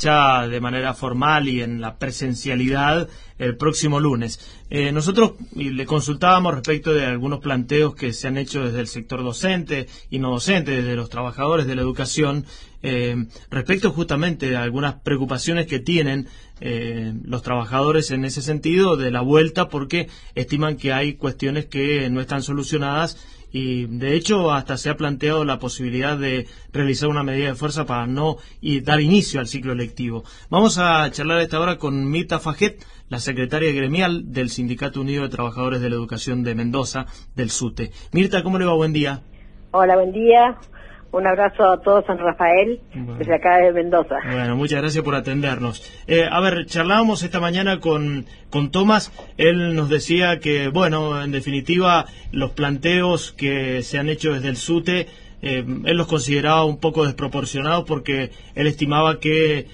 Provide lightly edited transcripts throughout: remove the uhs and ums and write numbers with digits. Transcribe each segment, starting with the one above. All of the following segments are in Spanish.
ya de manera formal y en la presencialidad el próximo lunes. Nosotros le consultábamos respecto de algunos planteos que se han hecho desde el sector docente y no docente, desde los trabajadores de la educación, respecto justamente de algunas preocupaciones que tienen los trabajadores en ese sentido de la vuelta, porque estiman que hay cuestiones que no están solucionadas y de hecho hasta se ha planteado la posibilidad de realizar una medida de fuerza para no dar inicio al ciclo lectivo. Vamos a charlar a esta hora con Mirta Faget, la secretaria gremial del Sindicato Unido de Trabajadores de la Educación de Mendoza, del SUTE. Mirta, ¿cómo le va? Buen día. Hola, buen día. Un abrazo a todos, San Rafael, desde acá de Mendoza. Bueno, muchas gracias por atendernos. A ver, charlábamos esta mañana con Tomás. Él nos decía que, bueno, en definitiva, los planteos que se han hecho desde el SUTE, él los consideraba un poco desproporcionados porque él estimaba que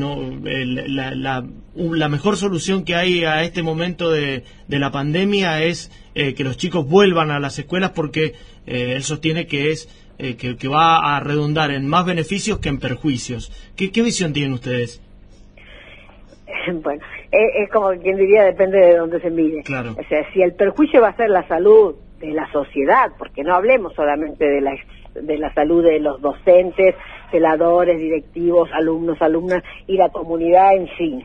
la mejor solución que hay a este momento de la pandemia es que los chicos vuelvan a las escuelas, porque él sostiene que es que va a redundar en más beneficios que en perjuicios. ¿Qué visión tienen ustedes? Bueno, es como quien diría, depende de dónde se mire. Claro. O sea, si el perjuicio va a ser la salud de la sociedad, porque no hablemos solamente de la salud de los docentes, celadores, directivos, alumnos, alumnas y la comunidad en sí.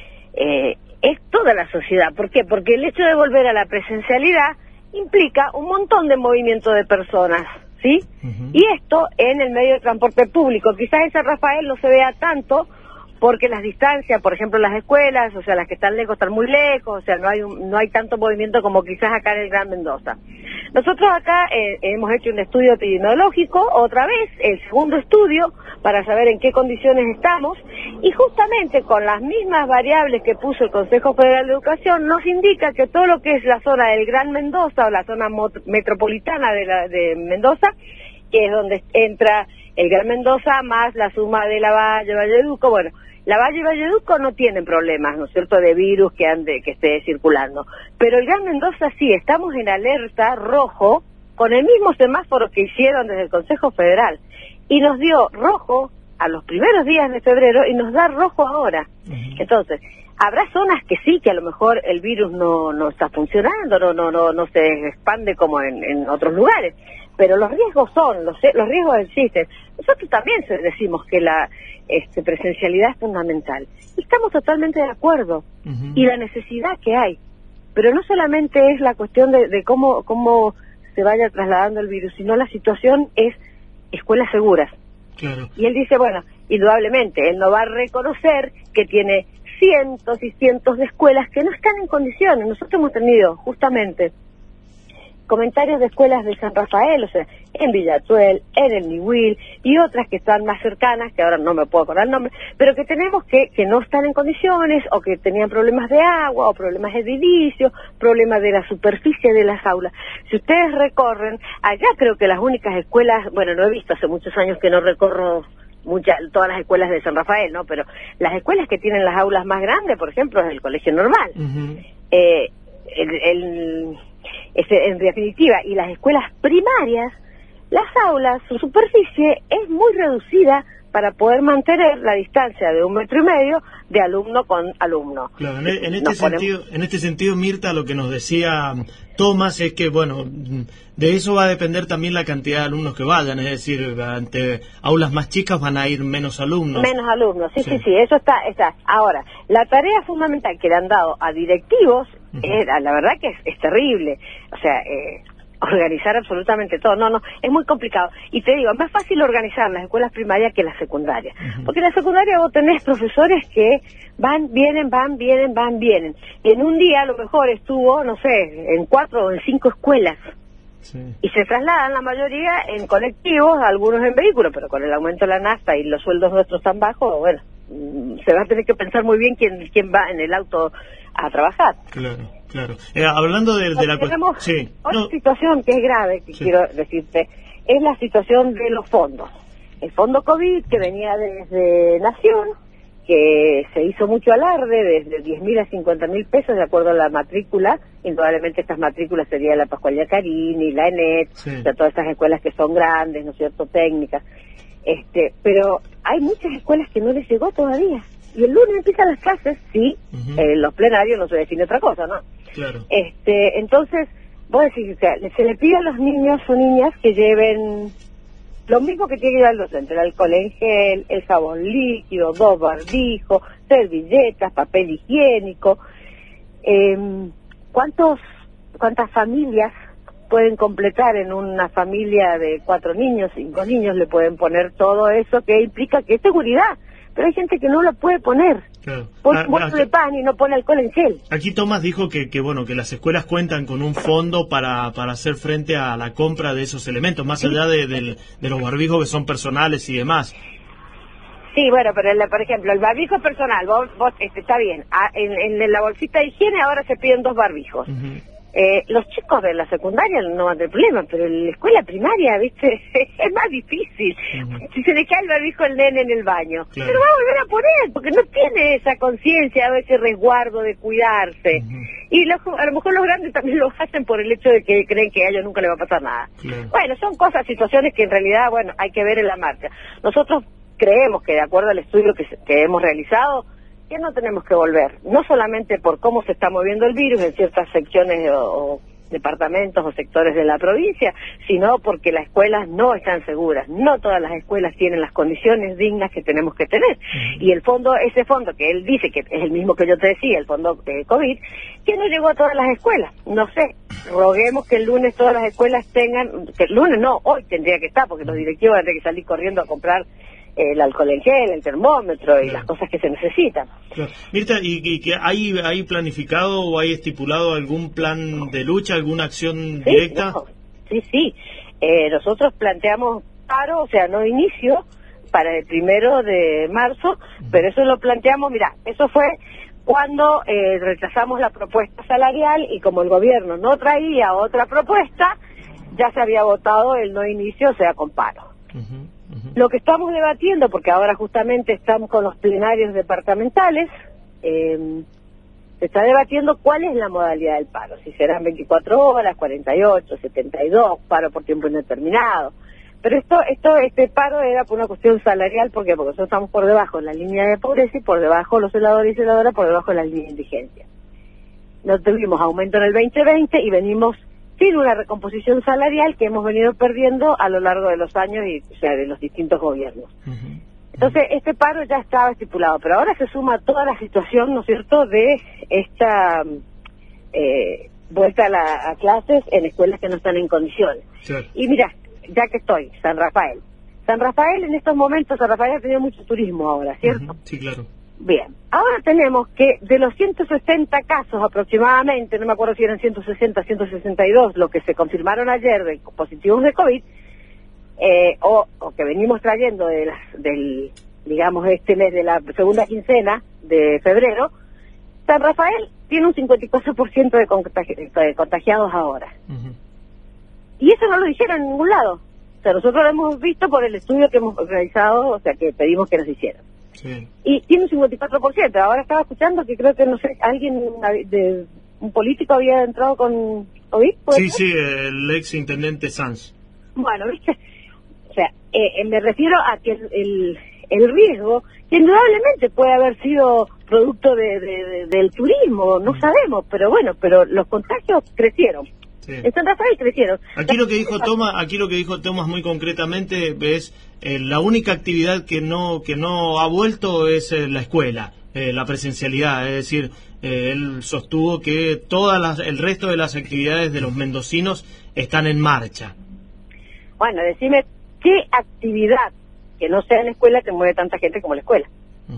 Es toda la sociedad. ¿Por qué? Porque el hecho de volver a la presencialidad implica un montón de movimiento de personas, ¿sí? Y esto en el medio de transporte público. Quizás en San Rafael no se vea tanto porque las distancias, por ejemplo, las escuelas, o sea, las que están lejos están muy lejos, o sea, no hay tanto movimiento como quizás acá en el Gran Mendoza. Nosotros acá hemos hecho un estudio epidemiológico, otra vez, el segundo estudio, para saber en qué condiciones estamos, y justamente con las mismas variables que puso el Consejo Federal de Educación, nos indica que todo lo que es la zona del Gran Mendoza, o la zona metropolitana de Mendoza, que es donde entra el Gran Mendoza más la suma de la Valle, Valleduco, bueno, la Valle y Valleduco no tienen problemas, ¿no es cierto?, de virus que esté circulando. Pero el Gran Mendoza sí, estamos en alerta rojo, con el mismo semáforo que hicieron desde el Consejo Federal. Y nos dio rojo a los primeros días de febrero y nos da rojo ahora. Entonces, habrá zonas que sí, que a lo mejor el virus no está funcionando, no se expande como en otros lugares. Pero los riesgos los riesgos existen. Nosotros también decimos que la presencialidad es fundamental. Y estamos totalmente de acuerdo. Y la necesidad que hay. Pero no solamente es la cuestión de cómo se vaya trasladando el virus, sino la situación es escuelas seguras. Claro. Y él dice, bueno, indudablemente, él no va a reconocer que tiene cientos y cientos de escuelas que no están en condiciones. Nosotros hemos tenido justamente comentarios de escuelas de San Rafael, o sea, en Villatuel, en el Niwil y otras que están más cercanas, que ahora no me puedo acordar el nombre, pero que tenemos que no están en condiciones, o que tenían problemas de agua, o problemas de edilicio, problemas de la superficie de las aulas. Si ustedes recorren, allá creo que las únicas escuelas, bueno, no he visto, hace muchos años que no recorro todas las escuelas de San Rafael, ¿no? Pero las escuelas que tienen las aulas más grandes, por ejemplo, es el colegio normal. En definitiva, y las escuelas primarias, las aulas, su superficie es muy reducida para poder mantener la distancia de 1,5 metros de alumno con alumno. Claro, en este sentido, Mirta, lo que nos decía Tomás es que, bueno, de eso va a depender también la cantidad de alumnos que vayan, es decir, ante aulas más chicas van a ir menos alumnos. Menos alumnos, sí, eso está. Ahora, la tarea fundamental que le han dado a directivos, la verdad que es terrible, o sea, organizar absolutamente todo, es muy complicado. Y te digo, es más fácil organizar las escuelas primarias que las secundarias, porque en la secundaria vos tenés profesores que van, vienen, y en un día a lo mejor estuvo, no sé, en 4 o en 5 escuelas, y se trasladan la mayoría en colectivos, algunos en vehículos, pero con el aumento de la nafta y los sueldos nuestros tan bajos, bueno, se va a tener que pensar muy bien quién va en el auto a trabajar. Claro. Hablando de la cuestión... Otra situación que es grave, que quiero decirte, es la situación de los fondos. El fondo COVID, que venía desde Nación, que se hizo mucho alarde, desde 10.000 a 50.000 pesos, de acuerdo a la matrícula. Indudablemente estas matrículas serían la Pascual Yacarini, la ENET, o sea, todas estas escuelas que son grandes, ¿no es cierto?, técnicas. Pero hay muchas escuelas que no les llegó todavía. Y el lunes empiezan las clases, sí, los plenarios no se define otra cosa, ¿no? Claro. Entonces, vos decís, o sea, se le pide a los niños o niñas que lleven lo mismo que tiene que llevar el docente: el alcohol en gel, el jabón líquido, 2 barbijos, servilletas, papel higiénico. ¿Cuántas familias pueden completar en una familia de 4 niños, 5 niños? Le pueden poner todo eso, que implica que es seguridad. Pero hay gente que no lo puede poner. Claro. Pone bolso de pan y no pone alcohol en gel. Aquí Tomás dijo que las escuelas cuentan con un fondo para hacer frente a la compra de esos elementos, más allá de los barbijos que son personales y demás. Sí, bueno, pero por ejemplo, el barbijo personal, vos está bien. En la bolsita de higiene ahora se piden 2 barbijos. Los chicos de la secundaria no van a tener problema, pero en la escuela primaria, ¿viste? Es más difícil. Si se le cae el barbijo al nene en el baño, pero va a volver a poner, porque no tiene esa conciencia o ese resguardo de cuidarse. Y a lo mejor los grandes también lo hacen por el hecho de que creen que a ellos nunca les va a pasar nada. Bueno, son situaciones que en realidad, bueno, hay que ver en la marcha. Nosotros creemos que, de acuerdo al estudio que hemos realizado, que no tenemos que volver, no solamente por cómo se está moviendo el virus en ciertas secciones o departamentos o sectores de la provincia, sino porque las escuelas no están seguras. No todas las escuelas tienen las condiciones dignas que tenemos que tener. Y ese fondo que él dice que es el mismo que yo te decía, el fondo de COVID, que no llegó a todas las escuelas. No sé, roguemos que el lunes todas las escuelas tengan, que el lunes no, hoy tendría que estar, porque los directivos van a tener que salir corriendo a comprar el alcohol en gel, el termómetro y las cosas que se necesitan. Mirta, ¿y que hay planificado o hay estipulado algún plan de lucha, alguna acción directa? No, sí. Nosotros planteamos paro, o sea, no inicio, para el 1 de marzo, pero eso lo planteamos, eso fue cuando rechazamos la propuesta salarial y como el gobierno no traía otra propuesta, ya se había votado el no inicio, o sea, con paro. Lo que estamos debatiendo, porque ahora justamente estamos con los plenarios departamentales, se está debatiendo cuál es la modalidad del paro, si serán 24 horas, 48, 72, paro por tiempo indeterminado. Pero este paro era por una cuestión salarial, ¿por qué? Porque nosotros estamos por debajo de la línea de pobreza y por debajo los celadores y celadoras por debajo de la línea de indigencia. No tuvimos aumento en el 2020 y venimos sin una recomposición salarial que hemos venido perdiendo a lo largo de los años y, o sea, de los distintos gobiernos. Entonces, este paro ya estaba estipulado, pero ahora se suma toda la situación, ¿no es cierto?, de esta vuelta a clases en escuelas que no están en condiciones. Y mira, ya que estoy, San Rafael en estos momentos, San Rafael ha tenido mucho turismo ahora, ¿cierto? Sí, claro. Bien, ahora tenemos que de los 160 casos aproximadamente, no me acuerdo si eran 160, 162, lo que se confirmaron ayer de positivos de COVID, o que venimos trayendo digamos, este mes de la segunda quincena de febrero, San Rafael tiene un 54% de contagiados ahora. Y eso no lo dijeron en ningún lado. O sea, nosotros lo hemos visto por el estudio que hemos realizado, o sea, que pedimos que nos hicieran. Y tiene un 54%. Ahora estaba escuchando que creo que, no sé, un político había entrado con COVID. Sí, el ex intendente Sanz. Bueno, ¿viste? O sea, me refiero a que el riesgo, que indudablemente puede haber sido producto del turismo, no sabemos, pero bueno, pero los contagios crecieron. En San Rafael crecieron. Aquí lo que dijo Tomás muy concretamente es la única actividad que no ha vuelto es la escuela, la presencialidad, es decir, él sostuvo que el resto de las actividades de los mendocinos están en marcha. Bueno, decime, ¿qué actividad que no sea en la escuela te mueve tanta gente como la escuela?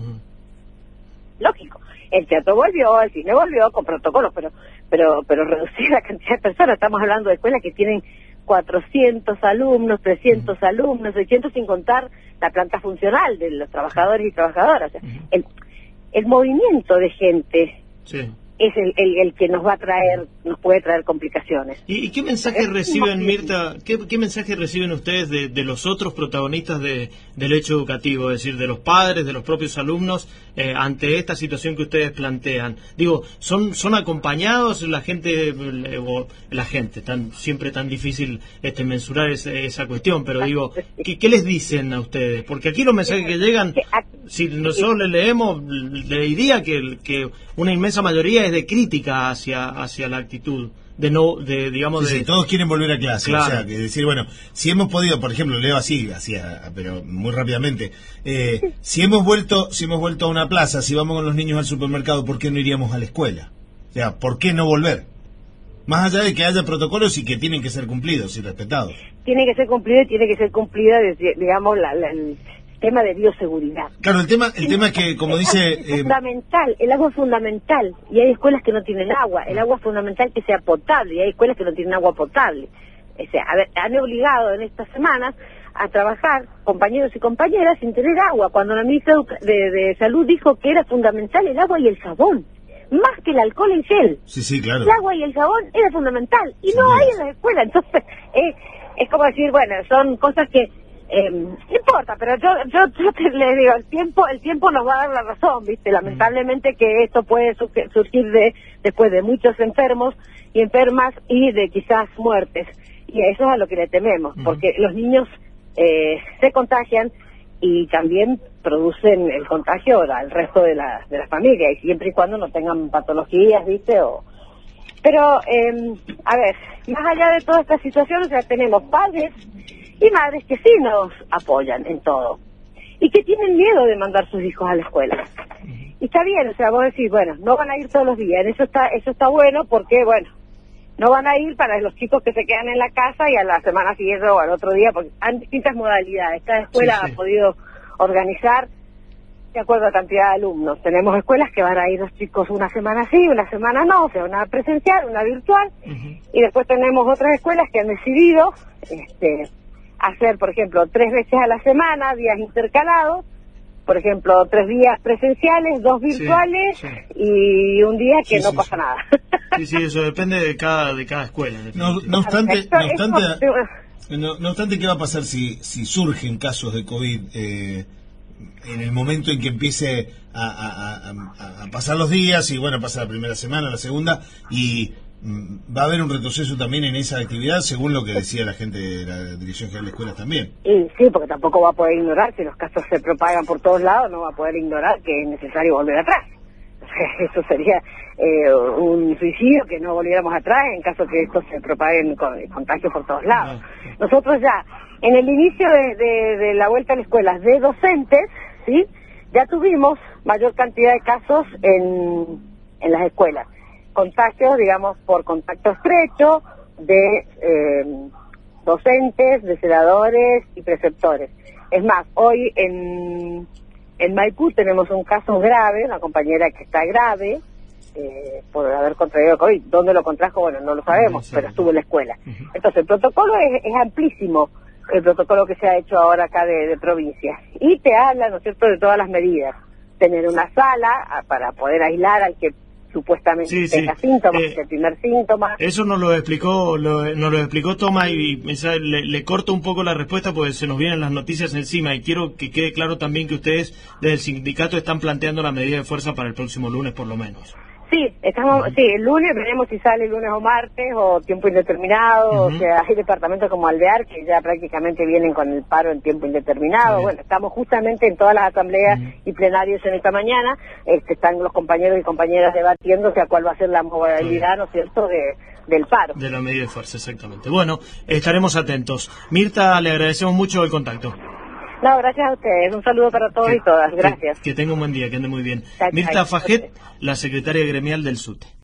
Lógico. El teatro volvió, el cine volvió con protocolos, pero reducir la cantidad de personas. Estamos hablando de escuelas que tienen 400 alumnos, 300 alumnos, 600 sin contar la planta funcional de los trabajadores y trabajadoras. O sea, el movimiento de gente es el que nos puede traer complicaciones. ¿Y qué mensaje reciben, Mirta, qué mensaje reciben ustedes de los otros protagonistas del hecho educativo, es decir, de los padres, de los propios alumnos, ante esta situación que ustedes plantean? Digo, ¿son acompañados la gente, siempre tan difícil mensurar esa cuestión, pero digo, ¿qué les dicen a ustedes? Porque aquí los mensajes que llegan, si nosotros les leemos, le diría que una inmensa mayoría es de crítica hacia la actitud Sí, todos quieren volver a clase. Claro. O sea, que decir, bueno, si hemos podido, por ejemplo, leo así, pero muy rápidamente, si hemos vuelto a una plaza, si vamos con los niños al supermercado, ¿por qué no iríamos a la escuela? O sea, ¿por qué no volver? Más allá de que haya protocolos y que tienen que ser cumplidos y respetados. Tiene que ser cumplido y tiene que ser cumplida, digamos, el tema de bioseguridad. Claro, el tema es que, como dice... Es fundamental, el agua es fundamental, y hay escuelas que no tienen agua. El agua es fundamental que sea potable, y hay escuelas que no tienen agua potable. O sea, han obligado en estas semanas a trabajar compañeros y compañeras sin tener agua, cuando la ministra de Salud dijo que era fundamental el agua y el jabón, más que el alcohol en gel. Sí, claro. El agua y el jabón era fundamental, y no hay en las escuelas. Entonces, es como decir, bueno, son cosas que no importa, pero yo le digo, el tiempo nos va a dar la razón, ¿viste? Lamentablemente que esto puede surgir después de muchos enfermos y enfermas y de quizás muertes, y a eso es a lo que le tememos, porque los niños se contagian y también producen el contagio al resto de la familia, y siempre y cuando no tengan patologías, ¿viste? Pero, a ver, más allá de toda esta situación, o sea, tenemos padres y madres que sí nos apoyan en todo y que tienen miedo de mandar sus hijos a la escuela. Y está bien, o sea, vos decís, bueno, no van a ir todos los días, eso está bueno, porque, bueno, no van a ir para los chicos que se quedan en la casa y a la semana siguiente o al otro día, porque hay distintas modalidades. Cada escuela ha podido organizar de acuerdo a la cantidad de alumnos. Tenemos escuelas que van a ir los chicos una semana sí, una semana no, o sea, una presencial, una virtual, y después tenemos otras escuelas que han decidido hacer, por ejemplo, 3 veces a la semana, días intercalados, por ejemplo, 3 días presenciales, 2 virtuales, y un día que no pasa nada. Sí, eso depende de cada escuela. No obstante, ¿qué va a pasar si surgen casos de COVID en el momento en que empiece a pasar los días y, bueno, pasa la primera semana, la segunda, y va a haber un retroceso también en esa actividad, según lo que decía la gente de la Dirección General de Escuelas también? Y sí, porque tampoco va a poder ignorar, si los casos se propagan por todos lados, no va a poder ignorar que es necesario volver atrás. Eso sería un suicidio, que no volviéramos atrás en caso que esto se propague con contagios por todos lados. Nosotros ya, en el inicio de la vuelta a las escuelas de docentes, ¿sí?, ya tuvimos mayor cantidad de casos en las escuelas. Contagios, digamos, por contacto estrecho de docentes, de celadores y preceptores. Es más, hoy en Maipú tenemos un caso grave, una compañera que está grave por haber contraído COVID. ¿Dónde lo contrajo? Bueno, no lo sabemos, pero estuvo en la escuela. Entonces, el protocolo es amplísimo, el protocolo que se ha hecho ahora acá de provincia. Y te habla, ¿no es cierto?, de todas las medidas. Tener una sala para poder aislar al que supuestamente tenga síntomas, el primer síntoma. Eso nos lo explicó Toma, y le corto un poco la respuesta porque se nos vienen las noticias encima, y quiero que quede claro también que ustedes desde el sindicato están planteando la medida de fuerza para el próximo lunes por lo menos. Sí, el lunes veremos si sale el lunes o martes o tiempo indeterminado. O sea, hay departamentos como Alvear que ya prácticamente vienen con el paro en tiempo indeterminado. Bueno, estamos justamente en todas las asambleas y plenarios en esta mañana, están los compañeros y compañeras debatiendo, o sea, cuál va a ser la modalidad, ¿no es cierto?, del paro. De la medida de fuerza, exactamente. Bueno, estaremos atentos. Mirta, le agradecemos mucho el contacto. No, gracias a ustedes. Un saludo para todos y todas. Gracias. Que tenga un buen día, que ande muy bien. Chao, Mirta Faget, la secretaria gremial del SUTE.